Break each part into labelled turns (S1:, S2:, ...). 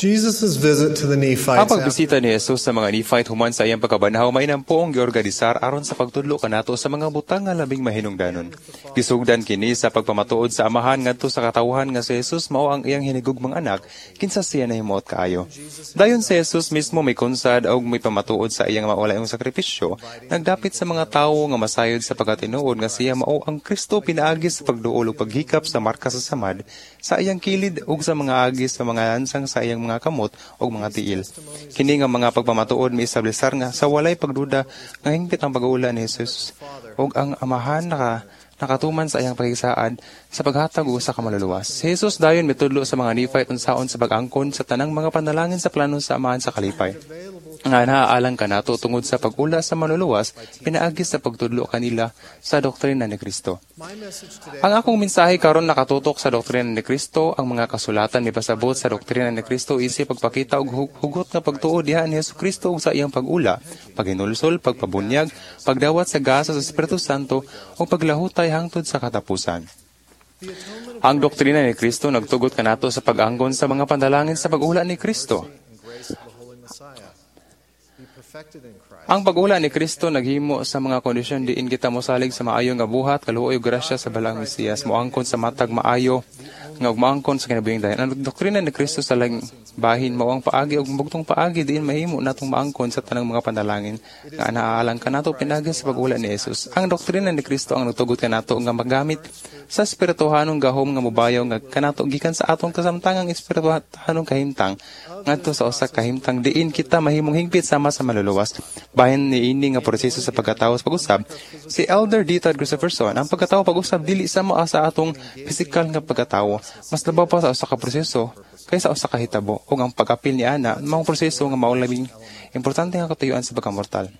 S1: Jesus' visit to the
S2: Ang
S1: Nephites
S2: pagbisita ni Jesus sa mga Nephite human sa iyang pagkabanhaw may nampoong giorganisar aron sa pagtudlo kanato sa mga butang nga labing mahinungdanon. Gisugdan kini sa pagpamatuod sa amahan ngadto sa katawhan nga si Jesus mao ang iyang hinigugmang anak kinsa siya nahimuot kaayo. Dayon si Jesus mismo may konsad og may pamatuod sa iyang maulayong sakripisyo, nagdapit sa mga tawo nga masayod sa pagkatinuod nga siya mao ang Kristo pinaagi sa pagduol ug paghikap sa marka sa samad sa iyang kilid ug sa mga agis sa mga lansang sa iyang mga kamot o mga tiil. Kini nga mga pagpamatuod miestablisar nga sa walay pagduda nga hingpit ang pag-uula ni Jesus ug ang amahan nakatuman sa iyang pagisaad sa paghatag sa kamaluluwas. Si Jesus dayon mitudlo sa mga Nephite unsaon sa pag-angkon sa tanang mga panalangin sa plano sa amahan sa kalipay. Nga naaalang kanato tungod sa pag-ula sa maluluwas, pinaagi sa pagtudlo kanila sa doktrina ni Kristo. Ang akong mensahe karon nakatutok sa doktrina ni Kristo, ang mga kasulatan ni pasabot sa doktrina ni Kristo isip pagpakita og hugot nga pagtuo diha ni Jesucristo ug sa iyang pag-ula, paghinulsol, pagpabunyag, pagdawat sa gasa sa Espiritu Santo ug paglahutay hangtod sa katapusan. Ang doktrina ni Kristo nagtugot kanato sa pag-anggon sa mga panalangin sa pag-ula ni Kristo. Ang pag-ula ni Kristo naghimo sa mga kondisyon diin kita mosalig sa maayo nga buhat, kaluoy ug grasya sa balang Mesiyas, moangkon sa matag maayo nga moangkon sa kinabuhing dayon. Ang doktrina ni Kristo sa lang bahin mao ang paagi ug bugtong paagi diin mahimo natong maangkon sa tanang mga panalangin nga naaalang kanato pinaagi sa pag-ula ni Jesus. Ang doktrina ni Kristo ang nagtugot kanato nga magamit sa espirituhanong gahom nga mobayaw nga kanato gikan sa atong kasamtangang espirituhanong kahimtang ngadto sa usa ka kahimtang diin kita mahimong hingpit sama sa maluluwas. Bahin niini nga proseso sa pagkatawo sa pag-usab, si Elder D. Todd Christopherson, ang pagkatawo pag-usab dili sama sa atong pisikal nga pagkatawo, mas labaw pa sa usa ka proseso kaysa usa ka hitabo ug ang pag-apil ni ana mao proseso nga mao labing importante nga katuyuan sa pagkamortal.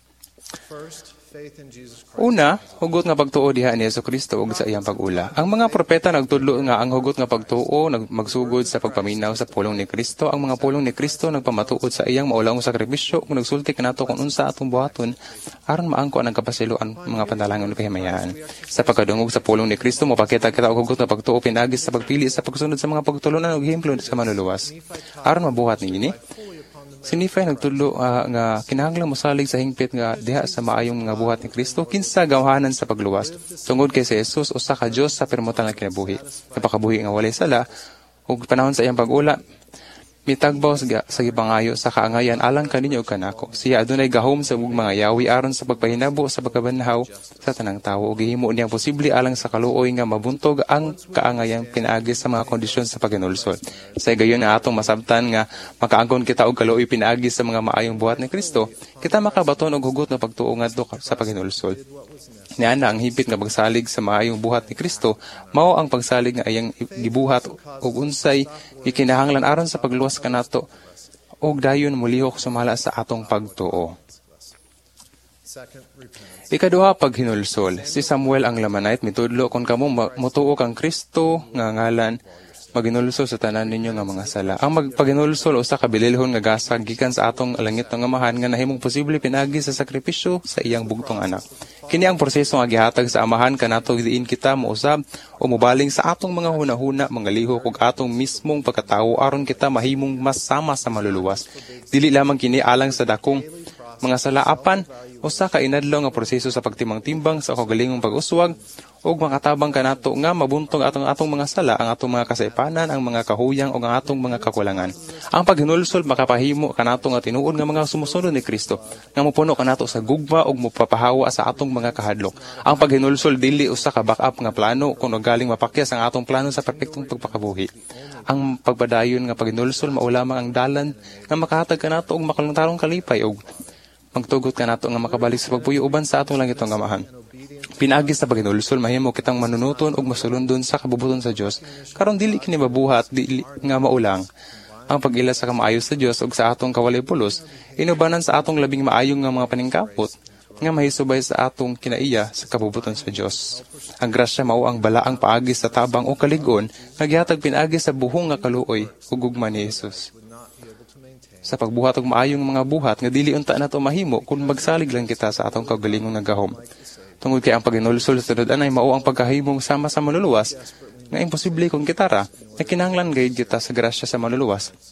S2: Una, hugot nga pagtuo diha ni Jesucristo ug sa iyang pag-ula. Ang mga propeta nagtudlo nga ang hugot nga pagtuo magsugod sa pagpaminaw sa pulong ni Kristo. Ang mga pulong ni Kristo nagpamatuod sa iyang maulawong sakripisyo ug nagsulti kanato kung unsa atong buhaton aron maangkon ang kapasiluan mga panalangin ug kahimayaan. Sa pagkadungog sa pulong ni Kristo mopakita kita og hugot nga pagtuo pinaagi sa pagpili sa pagsunod sa mga pagtulunan ug hemplo sa manluluwas. Aron mabuhat niini, si Nephi nagtudlo nga kinahanglang mosalig sa hingpit nga diha sa maayong mga buhat ni Kristo kinsa gawhanan sa pagluwas. Tungod kay si Jesus usa ka Dios sa permutan nga kinabuhi. Napakabuhi nga walay sala ug panahon sa iyang pag-ula mitagbaw sa gipangayo sa kaangayan alang kaninyo ug kanako. Siya adunay gahom sa mga yawi aron sa pagpahinabo sa pagkabanhaw sa tanang tawo ug gihimo niyang posible alang sa kaluoy nga mabuntog ang kaangayan pinaagi sa mga kondisyon sa paghinulsol. Sa gayon nga atong masabtan nga makaangkon kita og kaluoy pinaagi sa mga maayong buhat ni Kristo, kita makabaton og hugot nga pagtuo ngadto sa paghinulsol. Niana ang hipit nga pagsalig sa maayong buhat ni Kristo mao ang pagsalig nga iyang gibuhat ug unsay gikinahanglan aron sa pagluwas kanato ug dayon mulihok sumala sa atong pagtuo. Ikaduha, paghinulsol. Si Samuel ang Lamanite mitudlo kon kamo motuo kang Kristo nga ngalan maginulsol sa tanan ninyo nga mga sala. Ang paghinulsol usa ka bililhon nga gasag gikan sa atong langit nga amahan nga nahimong posible pinagi sa sakripisyo sa iyang bugtong anak. Kini ang proseso nga gihatag sa amahan kanato diin kita mousab o mobaling sa atong mga hunahuna, mga lihok ug atong mismong pagkatawo aron kita mahimong mas sama sa maluluwas. Dili lamang kini alang sa dakong mga salaapan usa ka inadlaw nga proseso sa pagtimang-timbang sa kagalingong pag-uswag ug makatabang kanato nga mabuntog atong mga sala, ang atong mga kasaypanan, ang mga kahuyang ug ang atong mga kakulangan. Ang paghinulsol makapahimo kanato nga tinuod nga mga sumusunod ni Kristo nga mopuno kanato sa gugma ug mopapahawa sa atong mga kahadlok. Ang paghinulsol dili usa ka backup nga plano kung galing mapakyas ang atong plano sa perpektong pagpakabuhi. Ang pagpadayon nga paghinulsol mao lamang ang dalan nga makahatag kanato og makaluntarong kalipay ug magtugot kanato nga makabalik sa pagpuyo uban sa atong langitong amahan. Pinaagi sa paghinulsol mahimo kitang manunuton ug masulundon sa kabubuton sa Dios karon dili kini mabuhat dili nga maulang. Ang pag-ila sa kamaayos sa Dios ug sa atong kawalay pulos inubanan sa atong labing maayong nga mga paningkapot nga mahisubay sa atong kinaiya sa kabubuton sa Dios. Ang grasya mao ang balaang paagi sa tabang o kalig-on nga gihatag pinaagi sa buhong nga kaluoy ug gugma ni Jesus. Sa pagbuhat og maayong mga buhat nga dili unta nato mahimo kung magsalig lang kita sa atong kaugalingong nga gahom. Tungod kay ang paghinulsol sa sunod-an ay mao ang pagkahimong sama sa maluluwas nga imposible kung kitara na kinahanglan gayud kita sa grasya sa maluluwas.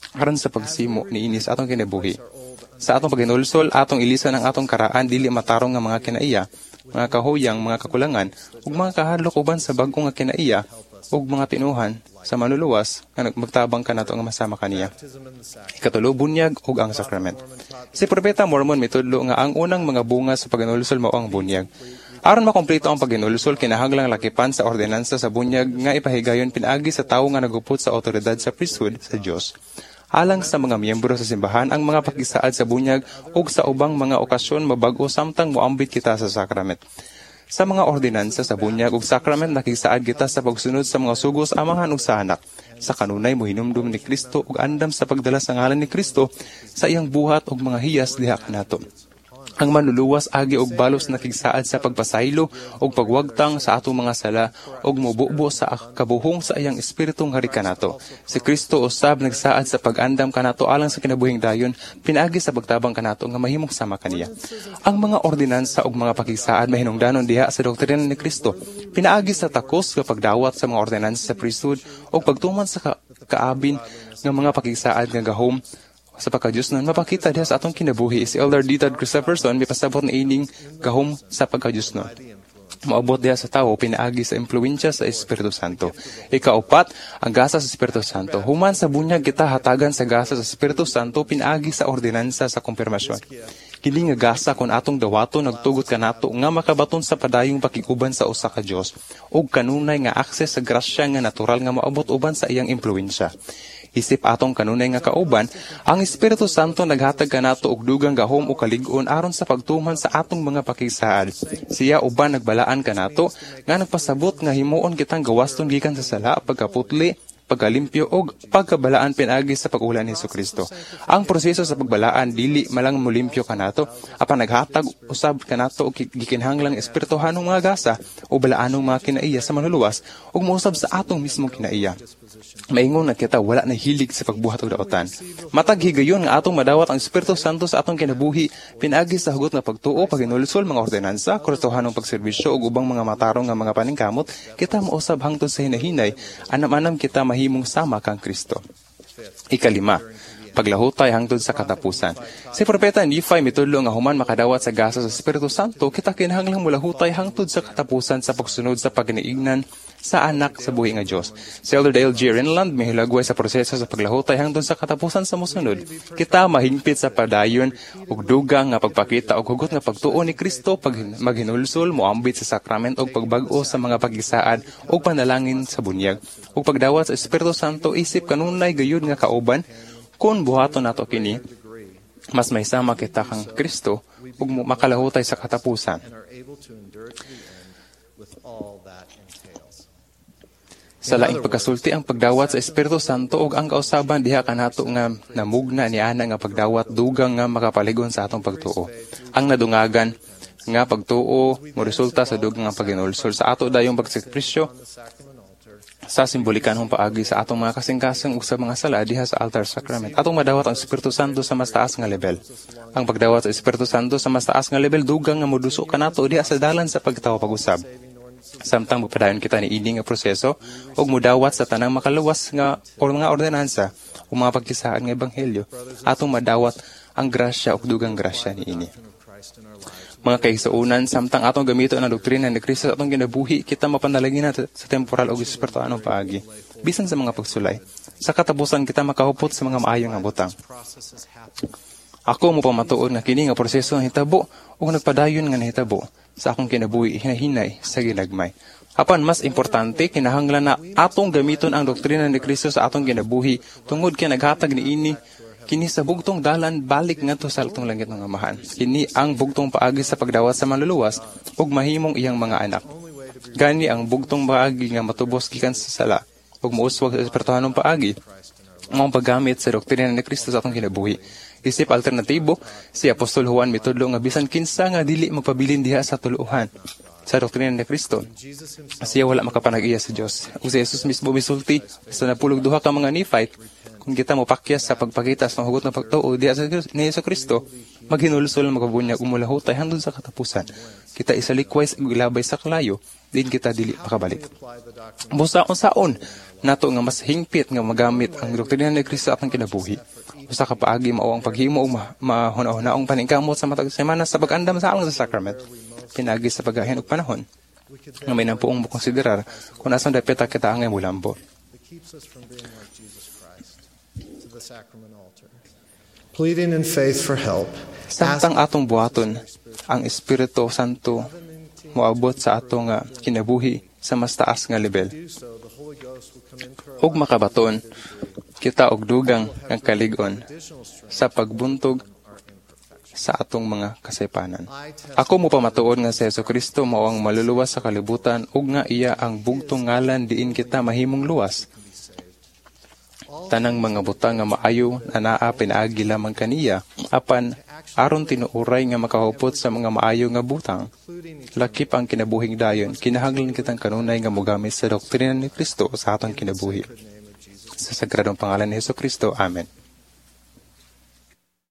S2: aron sa pagsimo niini sa atong kinabuhi. Sa atong paghinulsol, atong ilisan ang atong karaan dili matarong nga mga kinaiya, mga kahuyang, mga kakulangan, ug mga kahadlok uban sa bagong nga kinaiya, ug mga tinuhan sa manluluwas nga magtabang kanato nga masama kaniya. Ikatulo, bunyag ug ang sakrament. Si Propeta Mormon mitudlo nga ang unang mga bunga sa paghinulsol mao ang bunyag. Aron makompleto ang paghinulsol, kinahanglang lakipan sa ordinansa sa bunyag nga ipahigayon pinaagi sa tawo nga nagupot sa awtoridad sa priesthood sa Dios. Alang sa mga miyembro sa simbahan ang mga pakisaad sa bunyag ug sa ubang mga okasyon mabag-o samtang moambit kita sa sakrament. Sa mga ordinansa sa bunyag ug sakrament nakisaad kita sa pagsunod sa mga sugos amahan ug sa anak. Sa kanunay mohinumdum ni Kristo ug andam sa pagdala sa ngalan ni Kristo sa iyang buhat ug mga hiyas diha kanato. Ang manluluwas agi og balos nakigsaad sa pagpasaylo ug pagwagtang sa atong mga sala ug mobubo sa kabuhong sa iyang espiritong hari kanato. Si Kristo usab nagsaad sa pag-andam kanato alang sa kinabuhing dayon pinaagi sa pagtabang kanato nga mahimong sama kaniya. Ang mga ordinansa ug mga pakigsaad mahinungdanon diha sa doktrina ni Kristo pinaagi sa takos nga pagdawat sa mga ordinansa sa priesthood ug pagtuman sa kaabin nga mga pakigsaad nga gahom sa pagka-Diyos nun, mapakita diha sa atong kinabuhi. Si Elder D. Todd Christopherson, may pasabot na ining gahom sa pagka-Diyos nun. Maabot diha sa tao, pinaagi sa impluensya sa Espiritu Santo. Ikaapat, ang gasa sa Espiritu Santo. Human sa bunyag kita hatagan sa gasa sa Espiritu Santo, pinaagi sa ordinansa sa konfirmasyon. Kini nga gasa kung atong dawato nagtugot kanato nga makabaton sa padayong pakiguban sa usa ka Dios ug kanunay nga akses sa grasya nga natural nga maabot uban sa iyang impluensya. Isip atong kanunay nga kauban, ang Espiritu Santo naghatag kanato og dugang gahom o kalig-on aron sa pagtuman sa atong mga pakisaad. Siya uban nagbalaan kanato nga nagpasabot nga himuon kitang gawaston gikan sa sala, pagkaputli, pagkalimpyo o pagkabalaan pinaagi sa pag-ulan ni Jesucristo. Ang proseso sa pagbalaan dili malang mulimpyo kanato, apan naghatag usab kanato og gikinhanglang espirituhanong mga gasa o balaanong mga kinaiya sa manluluwas ug mousab sa atong mismong kinaiya. Maingon na kita wala na hilig sa pagbuhat og daotan. Matag higayon nga atong madawat ang Espiritu Santo sa atong kinabuhi pinaagi sa hugot nga pagtuo, paghinulsol, mga ordinansa, kurtuhanong pagserbisyo ug ubang mga matarong nga mga paningkamot, kita mousab hangtod sa hinahinay, anam-anam kita mahimong sama kang Kristo. Ikalima, paglahutay hangtod sa katapusan. Si Propeta Nephi mitudlo nga human makadawat sa gasa sa Espiritu Santo, kita kinahanglang mulahutay hangtod sa katapusan sa pagsunod sa pagniignan sa anak sa buhi nga Dios. Si Elder Dale G. Renland may hilagway sa proseso sa paglahutay hangtod sa katapusan sa mosunod. Kita mahingpit sa padayon ug dugang nga pagpakita og hugot nga pagtuo ni Kristo, pag maghinulsol, moambit sa sakrament ug pagbag-o sa mga pagisaad ug panalangin sa bunyag ug pagdawat sa Espiritu Santo isip kanunay gayud nga kauban. Kung buhaton nato kini, mas may sama kita kang Kristo ug makalahutay sa katapusan. Sa laing pagkasulti ang pagdawat sa Espiritu Santo ug ang kausaban diha kanato nga namugna ni ana nga pagdawat dugang nga makapaligon sa atong pagtuo. Ang nadungagan nga pagtuo mo resulta sa dugang nga paghinulsol sa ato dayong pagsakripisyo sa simbolikanhong paagi sa atong mga kasing-kasing ug sa mga sala diha sa altar sacrament. Atong madawat ang Espiritu Santo sa mas taas nga level. Ang pagdawat sa Espiritu Santo sa mas taas nga level dugang nga moduso kanato diha sa dalan sa pagtawo pag-usab. Samtang magpadayon kita ni ini nga proseso ug mudawat sa tanang makaluwas nga o mga ordinansa o mga pagkisaan nga ebanghelyo, atong madawat ang grasya ug dugang grasya ni ini. Mga kaigsuonan, samtang atong gamito ang doktrina ni Kristo sa atong kinabuhi, kita mapanalangin sa temporal ug espiritualong paagi. Bisan sa mga pagsulay, sa katapusan kita makahupot sa mga maayong nga butang. Ako mo pamatuod nga kini nga proseso nga hitabo ug nagpadayon nga nahitabo sa akong kinabuhi hinahinay sa ginagmay. Apan mas importante, kinahanglan na atong gamiton ang doktrina ni Kristo sa atong kinabuhi tungod kay naghatag niini kini sa bugtong dalan balik ngadto sa atong langit ng Amahan. Kini ang bugtong paagi sa pagdawat sa manluluwas ug mahimong iyang mga anak. Gani ang bugtong paagi nga matubos gikan sa sala ug mouswag sa espirituhanong paagi ang paggamit sa doktrina ni Kristo sa atong kinabuhi. Isip alternatibo, si Apostol Juan mitudlo nga bisan kinsa nga dili magpabilin diha sa tuluhan sa doktrina ni Kristo, siya wala makapanag-iya sa Dios. Ug si Jesus mismo misulti sa napulog duha ka mga Nephite, kung kita mo pakyas sa pagpakita sa hugot na pagtuo diya sa ni Jesucristo, maghinulsol magabunyag umulahutay hangtod sa katapusan. Kita isalikway sa ilabay sa kalayo, din kita dili makabalik. Busa unsaon nato nga mas hingpit nga magamit ang doktrina ni Kristo atong kinabuhi. Usa ka paagi mao ang paghimo og mahuna-hunaong paningkamot sa matag semana sa pag-andam sa along sa sacrament. Pinagi sa paghahin og panahon nga may napuong mo konsiderar kung asan dapat kita angay mulambo.
S1: Pleading in faith for help.
S2: Samtang atong buhaton ang Espiritu Santo moabot sa atong kinabuhi sa mas taas nga level. Ug makabaton kita og dugang ang kalig-on sa pagbuntog sa atong mga kasaypanan. Ako mo pamatuod nga si Jesucristo mao ang maluluwas sa kalibutan ug nga iya ang bugtong ngalan diin kita mahimong luwas. Tanang mga butang nga maayo na naa pinaagi lamang kaniya apan aron tinuuray nga makahupot sa mga maayo nga butang. Lakip ang kinabuhing dayon, kinahanglan kitang kanunay nga mogamit sa doktrina ni Kristo sa atong kinabuhi. Sa sagradong pangalan ni Jesucristo. Amen.